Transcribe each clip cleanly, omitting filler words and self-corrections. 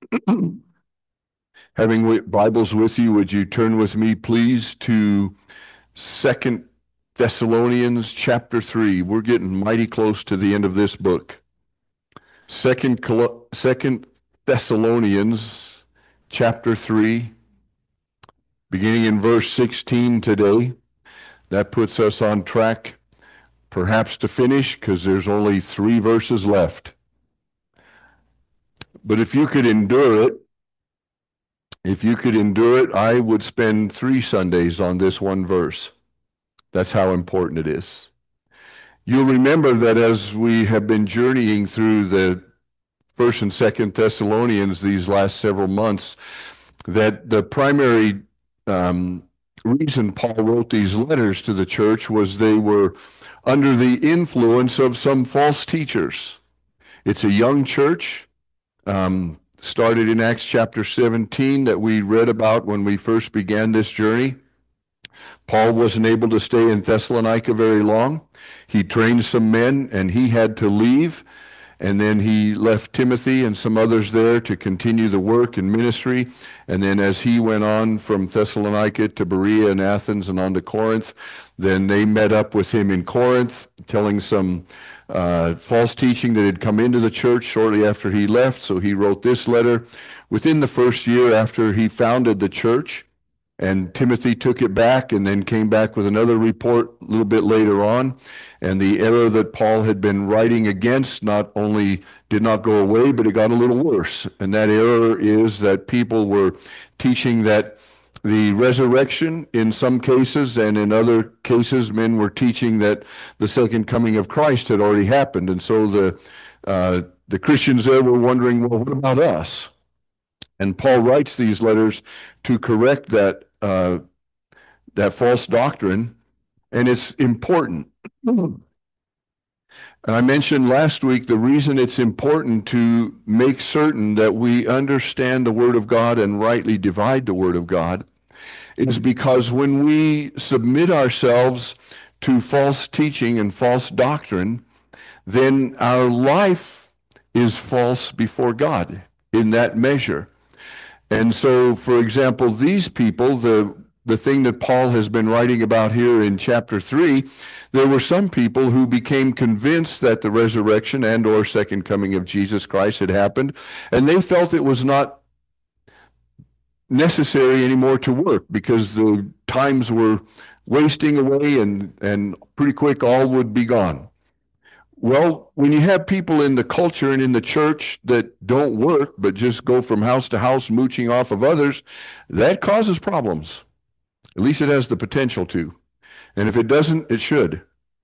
Having Bibles with you, would you turn with me, please, to Second Thessalonians chapter 3. We're getting mighty close to the end of this book. Second Thessalonians chapter 3, beginning in verse 16 today. That puts us on track, perhaps to finish, because there's only 3 verses left. But if you could endure it, I would spend 3 Sundays on this one verse. That's how important it is. You'll remember that as we have been journeying through the First and Second Thessalonians these last several months, that the primary reason Paul wrote these letters to the church was they were under the influence of some false teachers. It's a young church, started in Acts chapter 17 that we read about when we first began this journey. Paul wasn't able to stay in Thessalonica very long. He trained some men and he had to leave. And then he left Timothy and some others there to continue the work and ministry. And then as he went on from Thessalonica to Berea and Athens and on to Corinth, then they met up with him in Corinth, telling some false teaching that had come into the church shortly after he left. So he wrote this letter within the first year after he founded the church. And Timothy took it back and then came back with another report a little bit later on. And the error that Paul had been writing against not only did not go away, but it got a little worse. And that error is that people were teaching that the resurrection in some cases, and in other cases, men were teaching that the second coming of Christ had already happened. And so the Christians there were wondering, well, what about us? And Paul writes these letters to correct that false doctrine, and it's important. And I mentioned last week the reason it's important to make certain that we understand the Word of God and rightly divide the Word of God is because when we submit ourselves to false teaching and false doctrine, then our life is false before God in that measure. And so, for example, these people, the thing that Paul has been writing about here in chapter 3, there were some people who became convinced that the resurrection and or second coming of Jesus Christ had happened, and they felt it was not necessary anymore to work because the times were wasting away and pretty quick all would be gone. Well, when you have people in the culture and in the church that don't work, but just go from house to house mooching off of others, that causes problems. At least it has the potential to. And if it doesn't, it should.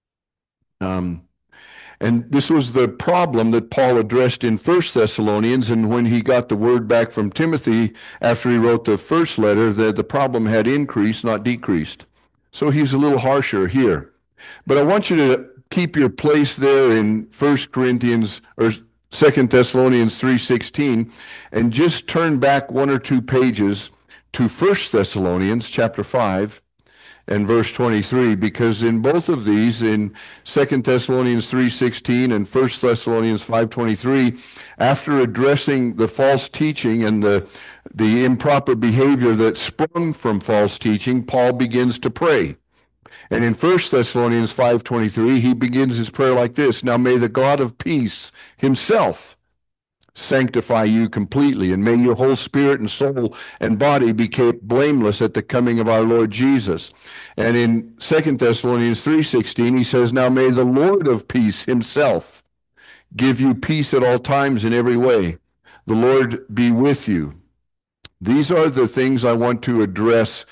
And this was the problem that Paul addressed in 1 Thessalonians, and when he got the word back from Timothy after he wrote the first letter, that the problem had increased, not decreased. So he's a little harsher here. But I want you to keep your place there in 1 Corinthians or 2 Thessalonians 3:16 and just turn back 1 or 2 pages to 1 Thessalonians chapter 5 and verse 23, because in both of these, in 2 Thessalonians 3:16 and 1 Thessalonians 5:23, after addressing the false teaching and the improper behavior that sprung from false teaching, Paul begins to pray. And in 1 Thessalonians 5:23, he begins his prayer like this: "Now may the God of peace himself sanctify you completely, and may your whole spirit and soul and body be kept blameless at the coming of our Lord Jesus." And in 2 Thessalonians 3:16, he says, "Now may the Lord of peace himself give you peace at all times in every way. The Lord be with you." These are the things I want to address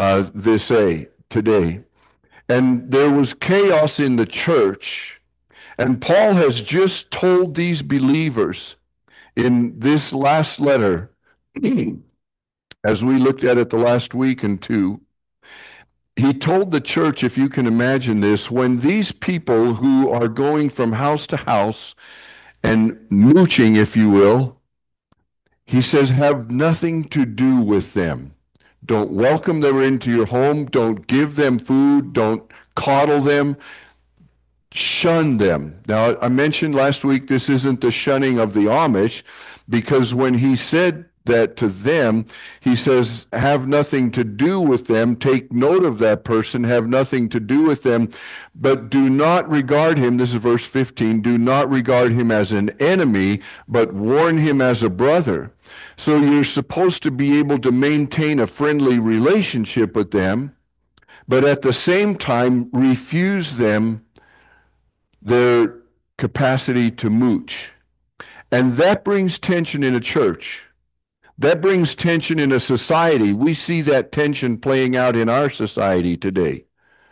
today. And there was chaos in the church. And Paul has just told these believers in this last letter, as we looked at it the last week and 2, he told the church, if you can imagine this, when these people who are going from house to house and mooching, if you will, he says, have nothing to do with them. Don't welcome them into your home. Don't give them food. Don't coddle them. shun them. Now, I mentioned last week this isn't the shunning of the Amish, because when he said that to them, he says, have nothing to do with them, take note of that person, have nothing to do with them, but do not regard him, this is verse 15, do not regard him as an enemy, but warn him as a brother. So you're supposed to be able to maintain a friendly relationship with them, but at the same time refuse them their capacity to mooch. And that brings tension in a church. That brings tension in a society. We see that tension playing out in our society today.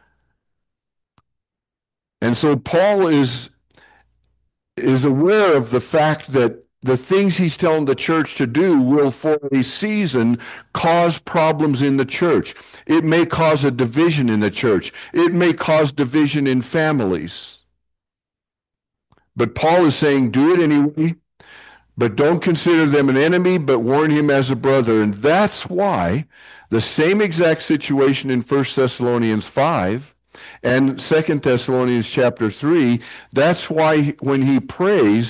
And so Paul is aware of the fact that the things he's telling the church to do will, for a season, cause problems in the church. It may cause a division in the church. It may cause division in families. But Paul is saying, do it anyway, but don't consider them an enemy, but warn him as a brother. And that's why the same exact situation in 1 Thessalonians 5 and 2 Thessalonians chapter 3, that's why when he prays,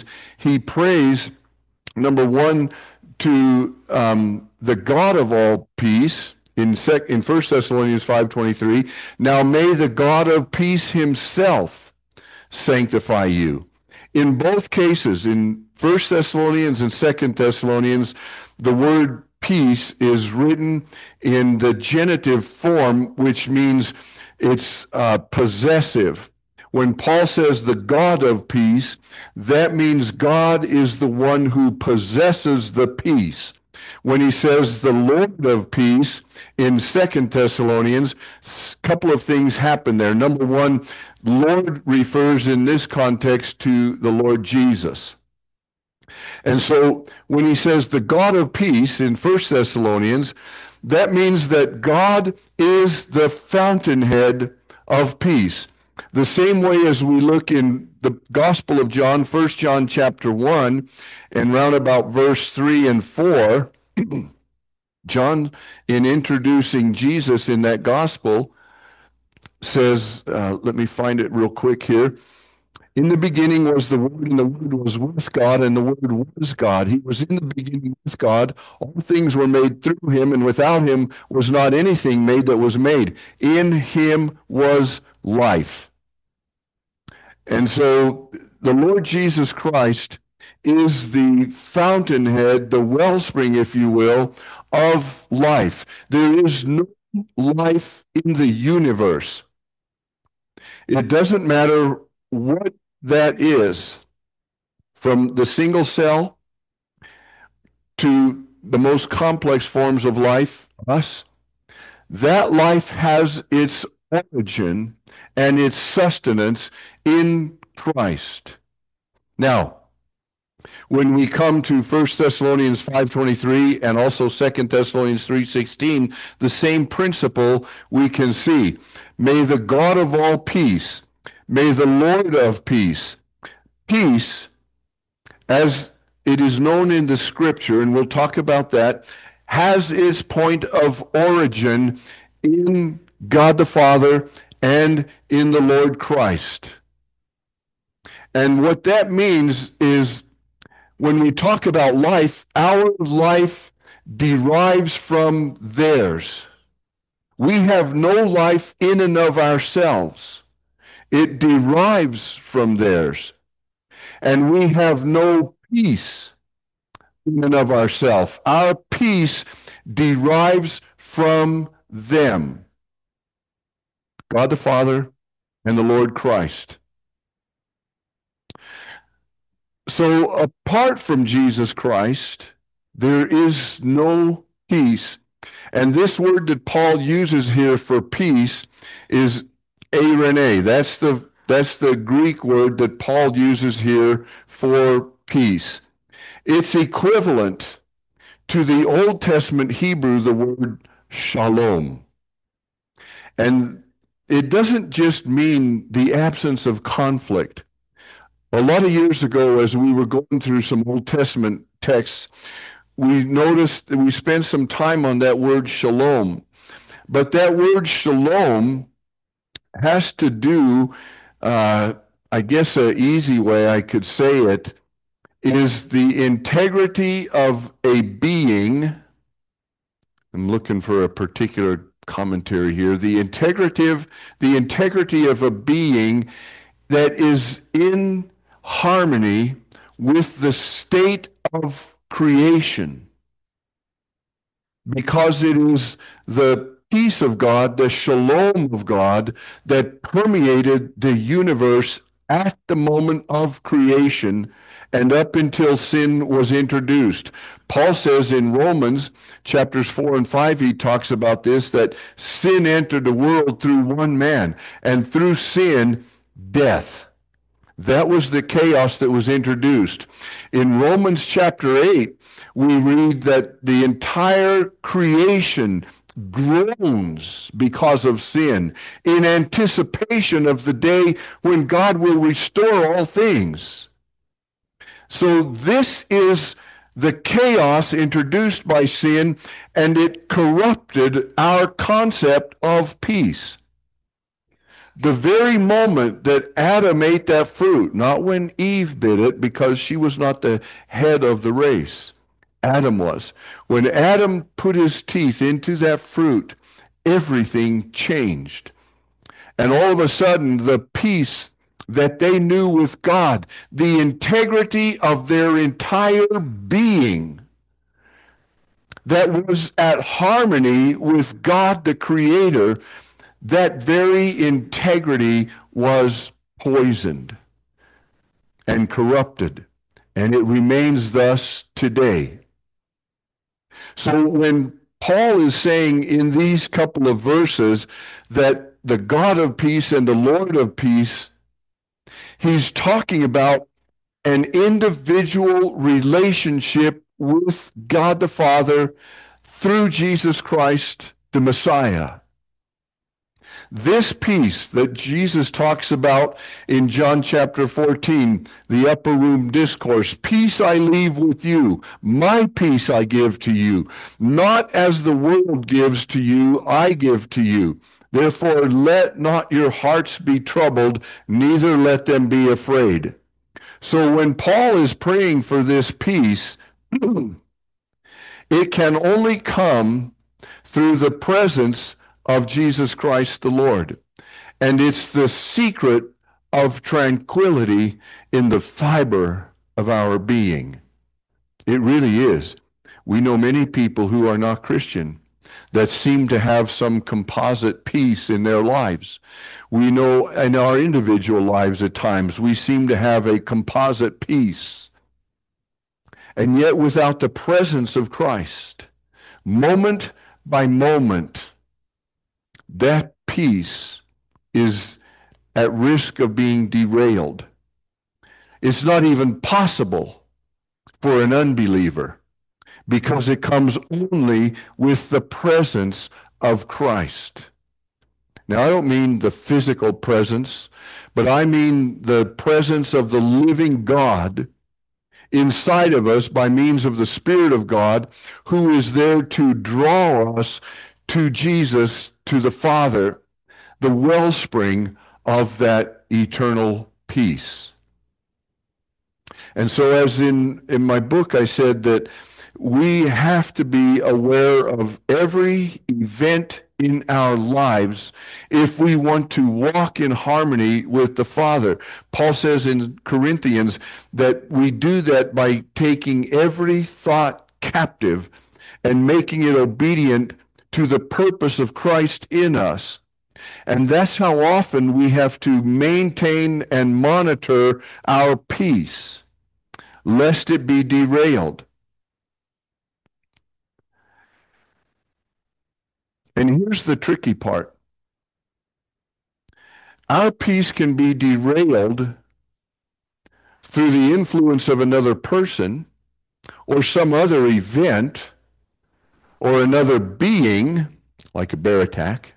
number one, to the God of all peace, in 1 Thessalonians 5:23, now may the God of peace himself sanctify you. In both cases, in 1 Thessalonians and 2 Thessalonians, the word peace is written in the genitive form, which means it's possessive. When Paul says the God of peace, that means God is the one who possesses the peace. When he says the Lord of peace in 2 Thessalonians, a couple of things happen there. Number one, Lord refers in this context to the Lord Jesus. And so when he says the God of peace in 1 Thessalonians, that means that God is the fountainhead of peace. The same way as we look in the Gospel of John, 1 John chapter 1, and round about verse 3 and 4, John, in introducing Jesus in that gospel, says, let me find it real quick here. In the beginning was the Word, and the Word was with God, and the Word was God. He was in the beginning with God. All things were made through him, and without him was not anything made that was made. In him was life. And so the Lord Jesus Christ is the fountainhead, the wellspring, if you will, of life. There is no life in the universe. It doesn't matter what that is, from the single cell to the most complex forms of life, us. That life has its origin and its sustenance in Christ. Now, when we come to 1 Thessalonians 5:23 and also 2 Thessalonians 3:16, the same principle we can see. May the God of all peace, may the Lord of peace, peace, as it is known in the scripture, and we'll talk about that, has its point of origin in God the Father and in the Lord Christ. And what that means is, when we talk about life, our life derives from theirs. We have no life in and of ourselves. It derives from theirs. And we have no peace in and of ourselves. Our peace derives from them, God the Father and the Lord Christ. So apart from Jesus Christ, there is no peace. And this word that Paul uses here for peace is eirene. That's the Greek word that Paul uses here for peace. It's equivalent to the Old Testament Hebrew, the word shalom. And it doesn't just mean the absence of conflict. A lot of years ago, as we were going through some Old Testament texts, we noticed that we spent some time on that word shalom. But that word shalom has to do I guess an easy way I could say it is the integrity of a being. I'm looking for a particular commentary here. The integrity of a being that is in harmony with the state of creation, because it is the peace of God, the shalom of God, that permeated the universe at the moment of creation and up until sin was introduced. Paul says in Romans chapters 4 and 5, he talks about this, that sin entered the world through one man, and through sin, death. That was the chaos that was introduced. In Romans chapter 8, we read that the entire creation groans because of sin in anticipation of the day when God will restore all things. So this is the chaos introduced by sin, and it corrupted our concept of peace. The very moment that Adam ate that fruit, not when Eve bit it, because she was not the head of the race, Adam was. When Adam put his teeth into that fruit, everything changed. And all of a sudden, the peace that they knew with God, the integrity of their entire being, that was at harmony with God the Creator, that very integrity was poisoned and corrupted, and it remains thus today. So when Paul is saying in these couple of verses that the God of peace and the Lord of peace, he's talking about an individual relationship with God the Father through Jesus Christ, the Messiah. This peace that Jesus talks about in John chapter 14, the upper room discourse, peace I leave with you, my peace I give to you, not as the world gives to you, I give to you. Therefore, let not your hearts be troubled, neither let them be afraid. So when Paul is praying for this peace, it can only come through the presence of Jesus Christ the Lord. And it's the secret of tranquility in the fiber of our being. It really is. We know many people who are not Christian that seem to have some composite peace in their lives. We know in our individual lives at times we seem to have a composite peace. And yet without the presence of Christ, moment by moment, that peace is at risk of being derailed. It's not even possible for an unbeliever because it comes only with the presence of Christ. Now, I don't mean the physical presence, but I mean the presence of the living God inside of us by means of the Spirit of God, who is there to draw us to Jesus, to the Father, the wellspring of that eternal peace. And so as in my book, I said that we have to be aware of every event in our lives if we want to walk in harmony with the Father. Paul says in Corinthians that we do that by taking every thought captive and making it obedient to the purpose of Christ in us. And that's how often we have to maintain and monitor our peace, lest it be derailed. And here's the tricky part. Our peace can be derailed through the influence of another person or some other event or another being, like a bear attack,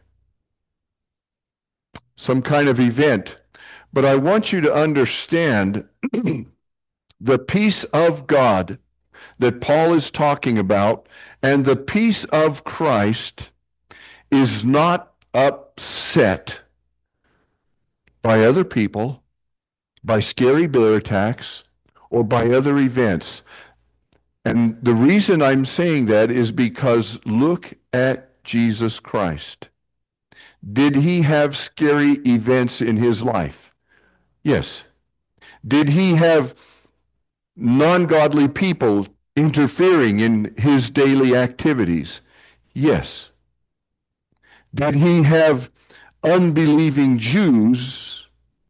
some kind of event. But I want you to understand the peace of God that Paul is talking about and the peace of Christ is not upset by other people by scary bear attacks, or by other events. And the reason I'm saying that is because look at Jesus Christ. Did he have scary events in his life? Yes. Did he have non-godly people interfering in his daily activities? Yes. Did he have unbelieving Jews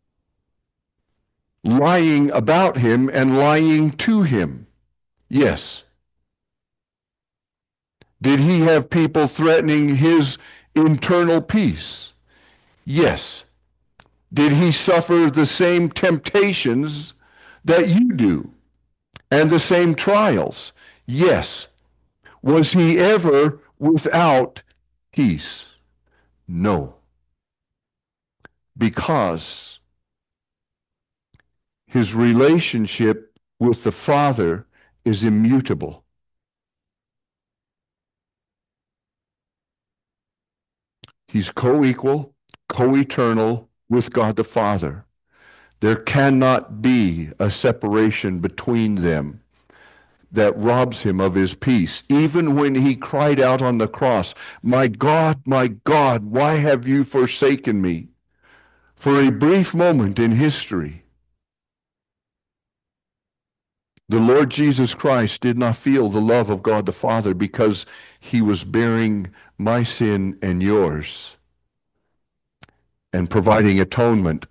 lying about him and lying to him? Yes. Did he have people threatening his internal peace? Yes. Did he suffer the same temptations that you do and the same trials? Yes. Was he ever without peace? No. Because his relationship with the Father is immutable. He's co-equal, co-eternal with God the Father. There cannot be a separation between them that robs him of his peace. Even when he cried out on the cross, my God, why have you forsaken me? For a brief moment in history, the Lord Jesus Christ did not feel the love of God the Father because he was bearing my sin and yours and providing atonement.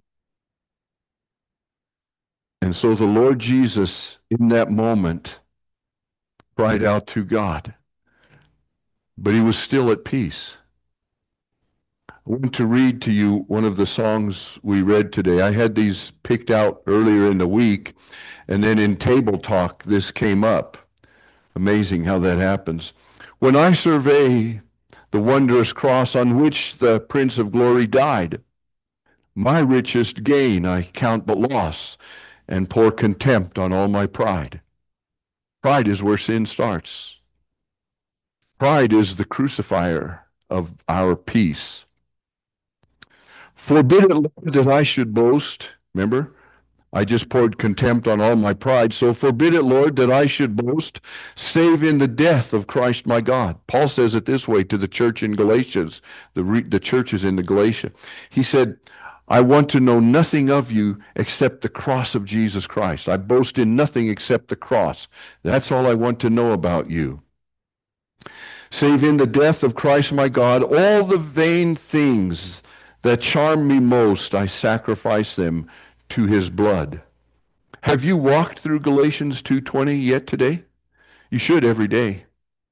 And so the Lord Jesus, in that moment, cried out to God, but he was still at peace. I want to read to you one of the songs we read today. I had these picked out earlier in the week, and then in table talk, this came up. Amazing how that happens. When I survey the wondrous cross on which the Prince of Glory died, my richest gain I count but loss, and pour contempt on all my pride. Pride is where sin starts. Pride is the crucifier of our peace. Forbid it, Lord, that I should boast. Remember, I just poured contempt on all my pride. So forbid it, Lord, that I should boast, save in the death of Christ my God. Paul says it this way to the church in Galatians, the churches in the Galatia. He said, I want to know nothing of you except the cross of Jesus Christ. I boast in nothing except the cross. That's all I want to know about you. Save in the death of Christ my God, all the vain things that charm me most, I sacrifice them to his blood. Have you walked through Galatians 2:20 yet today? You should every day.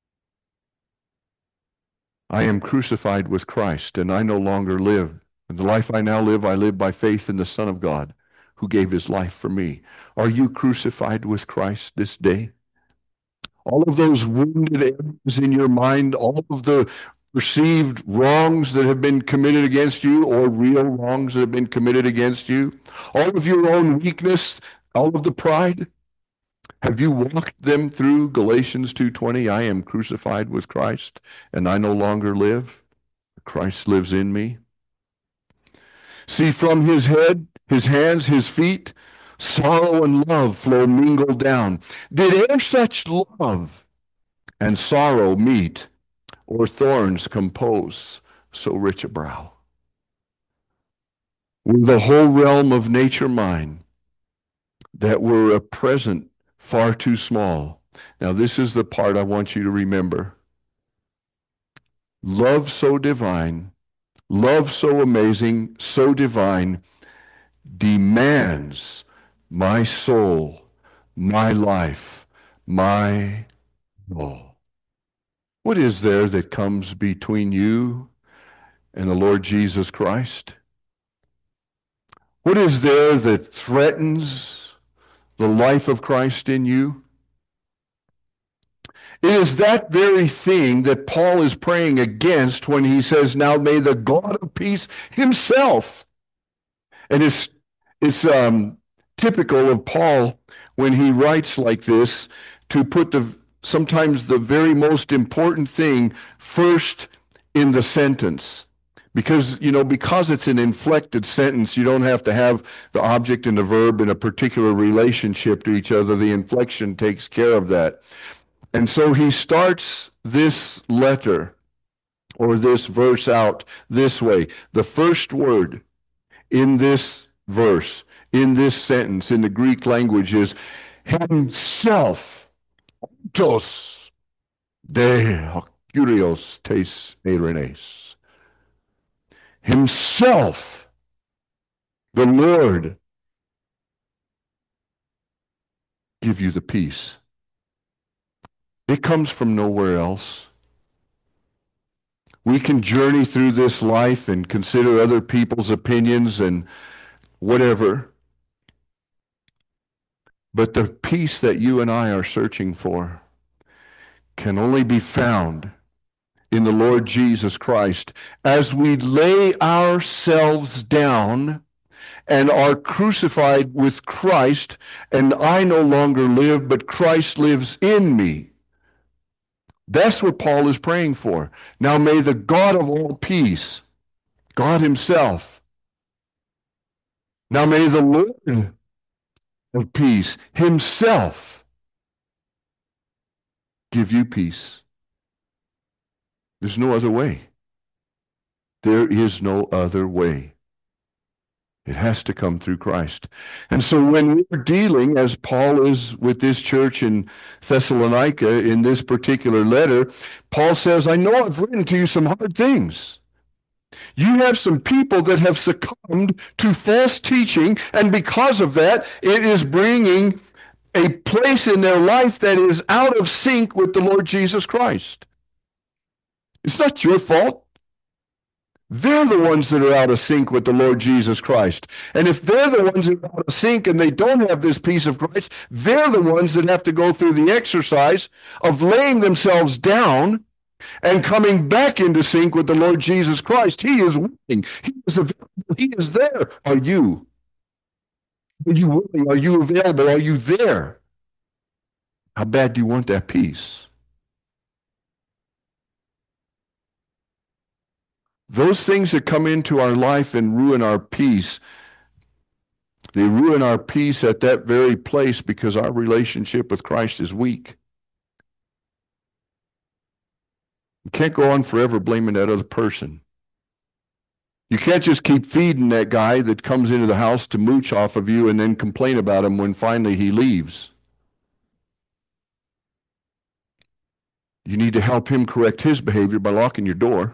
I am crucified with Christ, and I no longer live. And the life I now live, I live by faith in the Son of God, who gave his life for me. Are you crucified with Christ this day? All of those wounded areas in your mind, all of the perceived wrongs that have been committed against you or real wrongs that have been committed against you, all of your own weakness, all of the pride, have you walked them through Galatians 2:20? I am crucified with Christ, and I no longer live. Christ lives in me. See, from his head, his hands, his feet, sorrow and love flow mingled down. Did e'er such love and sorrow meet, or thorns compose so rich a brow? Were the whole realm of nature mine, that were a present far too small. Now this is the part I want you to remember. Love so divine, love so amazing, so divine, demands my soul, my life, my all. What is there that comes between you and the Lord Jesus Christ? What is there that threatens the life of Christ in you? It is that very thing that Paul is praying against when he says, now may the God of peace himself. And it's typical of Paul when he writes like this to put sometimes the very most important thing first in the sentence. Because, because it's an inflected sentence, you don't have to have the object and the verb in a particular relationship to each other. The inflection takes care of that. And so he starts this letter or this verse out this way. The first word in this verse, in this sentence, in the Greek language is himself, tos, de Kyrios tes eirenes. Himself, the Lord, give you the peace. It comes from nowhere else. We can journey through this life and consider other people's opinions and whatever. But the peace that you and I are searching for can only be found in the Lord Jesus Christ as we lay ourselves down and are crucified with Christ, and I no longer live, but Christ lives in me. That's what Paul is praying for. Now may the God of all peace, God himself, now may the Lord of peace himself give you peace. There's no other way. There is no other way. It has to come through Christ. And so when we're dealing, as Paul is with this church in Thessalonica in this particular letter, Paul says, I know I've written to you some hard things. You have some people that have succumbed to false teaching, and because of that, it is bringing a place in their life that is out of sync with the Lord Jesus Christ. It's not your fault. They're the ones that are out of sync with the Lord Jesus Christ. And if they're the ones that are out of sync and they don't have this peace of Christ, they're the ones that have to go through the exercise of laying themselves down and coming back into sync with the Lord Jesus Christ. He is willing. He is available. He is there. Are you? Are you willing? Are you available? Are you there? How bad do you want that peace? Those things that come into our life and ruin our peace, they ruin our peace at that very place because our relationship with Christ is weak. You can't go on forever blaming that other person. You can't just keep feeding that guy that comes into the house to mooch off of you and then complain about him when finally he leaves. You need to help him correct his behavior by locking your door.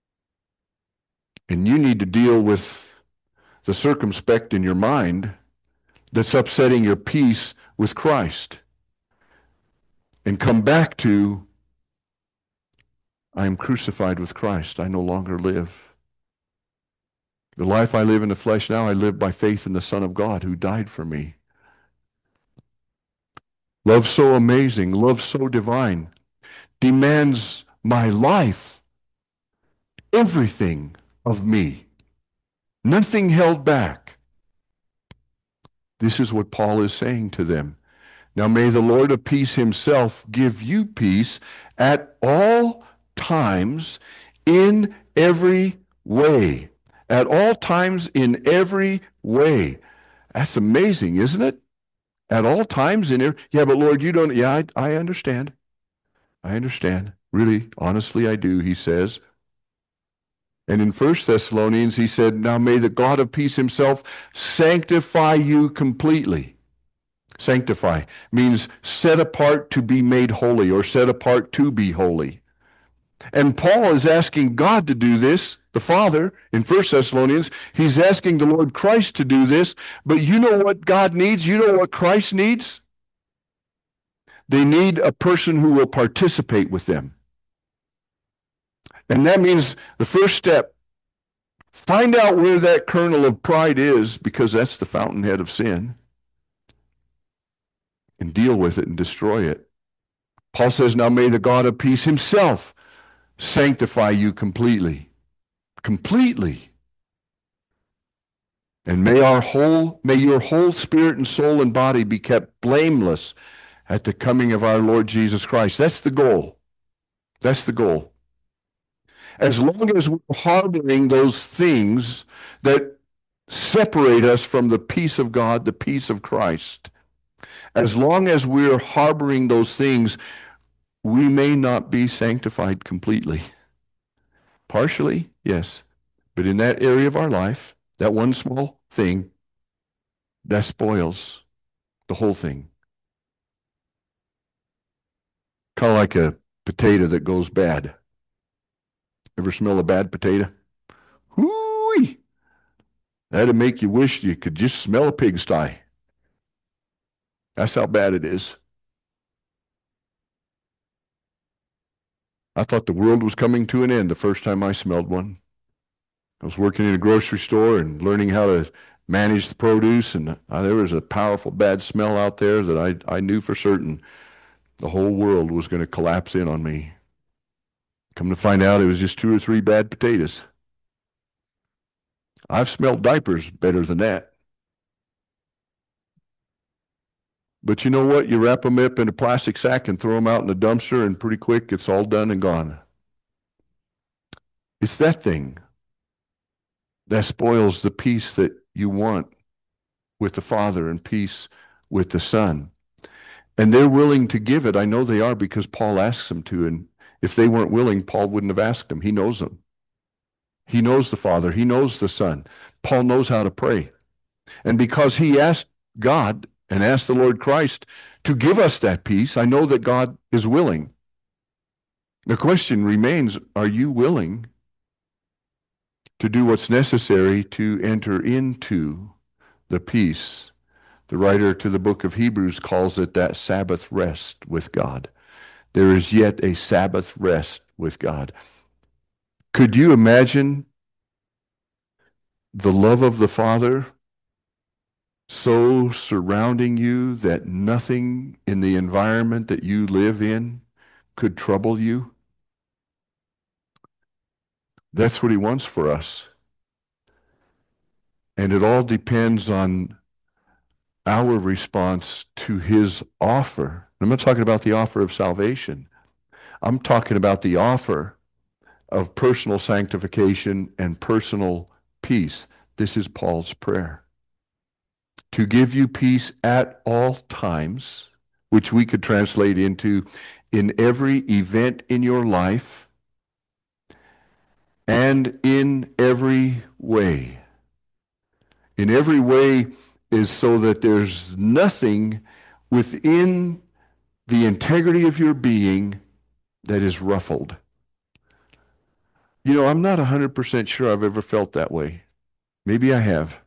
And you need to deal with the circumspect in your mind that's upsetting your peace with Christ. And come back to, I am crucified with Christ. I no longer live. The life I live in the flesh now, I live by faith in the Son of God who died for me. Love so amazing, love so divine, demands my life, everything of me, nothing held back. This is what Paul is saying to them. Now may the Lord of peace himself give you peace at all times in every way. At all times in every way. That's amazing, isn't it? At all times in every... Yeah, but Lord, you don't... Yeah, I understand. I understand. Really, honestly, I do, he says. And in 1 Thessalonians, he said, now may the God of peace himself sanctify you completely. Sanctify means set apart to be made holy or set apart to be holy. And Paul is asking God to do this, the Father, in 1 Thessalonians. He's asking the Lord Christ to do this. But you know what God needs? You know what Christ needs? They need a person who will participate with them. And that means the first step, find out where that kernel of pride is, because that's the fountainhead of sin, and deal with it and destroy it. Paul says, now may the God of peace himself sanctify you completely. Completely. And may your whole spirit and soul and body be kept blameless at the coming of our Lord Jesus Christ. That's the goal. That's the goal. As long as we're harboring those things that separate us from the peace of God, the peace of Christ, as long as we're harboring those things, we may not be sanctified completely. Partially, yes. But in that area of our life, that one small thing, that spoils the whole thing. Kind of like a potato that goes bad. Ever smell a bad potato? Whoo-wee! That'd make you wish you could just smell a pigsty. That's how bad it is. I thought the world was coming to an end the first time I smelled one. I was working in a grocery store and learning how to manage the produce, and there was a powerful bad smell out there that I knew for certain the whole world was going to collapse in on me. Come to find out, it was just 2 or 3 bad potatoes. I've smelled diapers better than that. But you know what? You wrap them up in a plastic sack and throw them out in the dumpster, and pretty quick it's all done and gone. It's that thing that spoils the peace that you want with the Father and peace with the Son. And they're willing to give it. I know they are because Paul asks them to. And if they weren't willing, Paul wouldn't have asked them. He knows them. He knows the Father. He knows the Son. Paul knows how to pray. And because he asked God and asked the Lord Christ to give us that peace, I know that God is willing. The question remains, are you willing to do what's necessary to enter into the peace? The writer to the book of Hebrews calls it that Sabbath rest with God. There is yet a Sabbath rest with God. Could you imagine the love of the Father so surrounding you that nothing in the environment that you live in could trouble you? That's what he wants for us. And it all depends on our response to his offer. I'm not talking about the offer of salvation. I'm talking about the offer of personal sanctification and personal peace. This is Paul's prayer. To give you peace at all times, which we could translate into in every event in your life and in every way. In every way is so that there's nothing within the integrity of your being that is ruffled. You know, I'm not 100% sure I've ever felt that way. Maybe I have.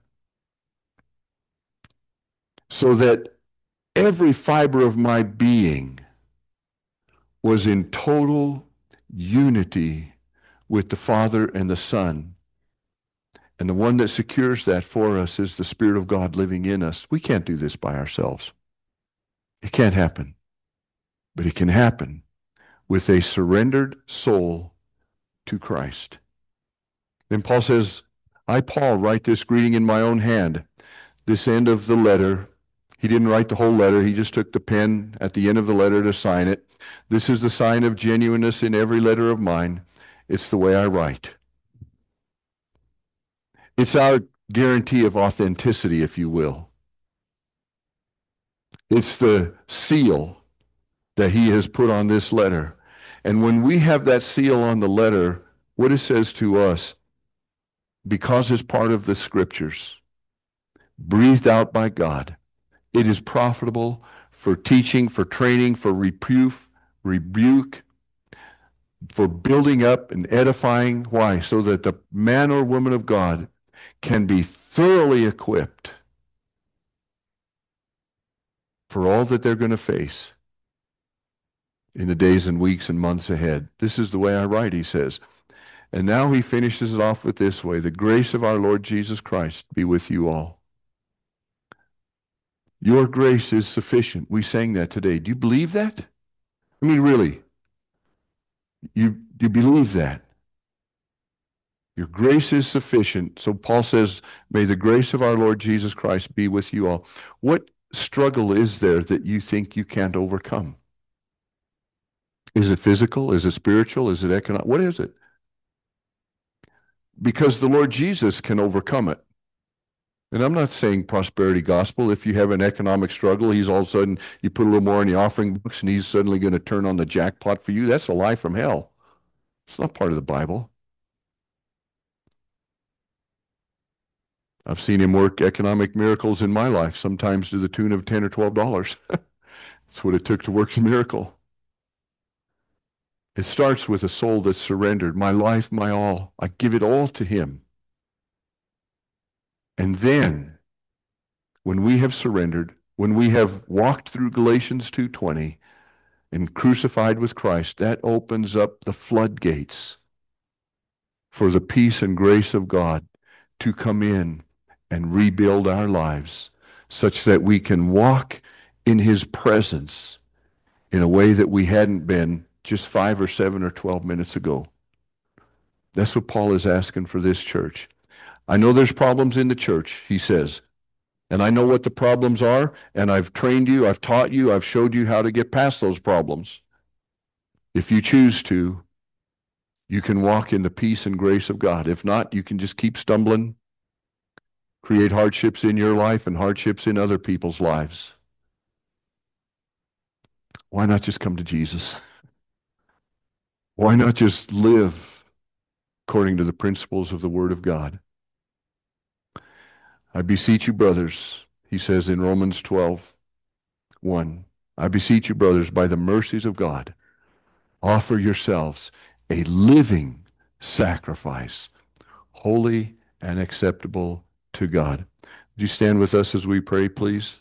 So that every fiber of my being was in total unity with the Father and the Son. And the one that secures that for us is the Spirit of God living in us. We can't do this by ourselves. It can't happen. But it can happen with a surrendered soul to Christ. Then Paul says, I, Paul, write this greeting in my own hand. This end of the letter, he didn't write the whole letter. He just took the pen at the end of the letter to sign it. This is the sign of genuineness in every letter of mine. It's the way I write. It's our guarantee of authenticity, if you will. It's the seal that he has put on this letter. And when we have that seal on the letter, what it says to us, because it's part of the scriptures, breathed out by God, it is profitable for teaching, for training, for rebuke, for building up and edifying. Why? So that the man or woman of God can be thoroughly equipped for all that they're going to face in the days and weeks and months ahead. This is the way I write, he says. And now he finishes it off with this way: the grace of our Lord Jesus Christ be with you all. Your grace is sufficient. We sang that today. Do you believe that? I mean, really, you believe that? Your grace is sufficient. So Paul says, may the grace of our Lord Jesus Christ be with you all. What struggle is there that you think you can't overcome? Is it physical? Is it spiritual? Is it economic? What is it? because the Lord Jesus can overcome it. And I'm not saying prosperity gospel. If you have an economic struggle, he's all of a sudden, you put a little more in the offering books and he's suddenly going to turn on the jackpot for you. That's a lie from hell. It's not part of the Bible. I've seen him work economic miracles in my life, sometimes to the tune of $10 or $12. That's what it took to work the miracle. It starts with a soul that's surrendered. My life, my all. I give it all to him. And then, when we have surrendered, when we have walked through Galatians 2:20 and crucified with Christ, that opens up the floodgates for the peace and grace of God to come in and rebuild our lives such that we can walk in his presence in a way that we hadn't been just 5 or 7 or 12 minutes ago. That's what Paul is asking for this church. I know there's problems in the church, he says, and I know what the problems are, and I've trained you, I've taught you, I've showed you how to get past those problems. If you choose to, you can walk in the peace and grace of God. If not, you can just keep stumbling, create hardships in your life and hardships in other people's lives. Why not just come to Jesus? Why not just live according to the principles of the Word of God? I beseech you, brothers, he says in Romans 12:1, I beseech you, brothers, by the mercies of God, offer yourselves a living sacrifice, holy and acceptable to God. Would you stand with us as we pray, please?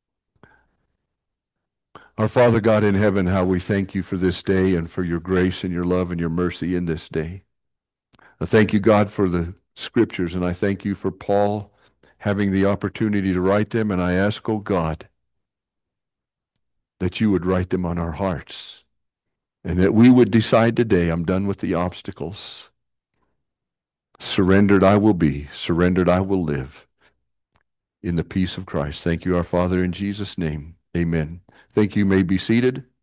Our Father God in heaven, how we thank you for this day and for your grace and your love and your mercy in this day. I thank you, God, for the scriptures, and I thank you for Paul having the opportunity to write them, and I ask, oh God, that you would write them on our hearts, and that we would decide today, I'm done with the obstacles. Surrendered I will be, surrendered I will live in the peace of Christ. Thank you, our Father, in Jesus' name. Amen. Thank you. You may be seated.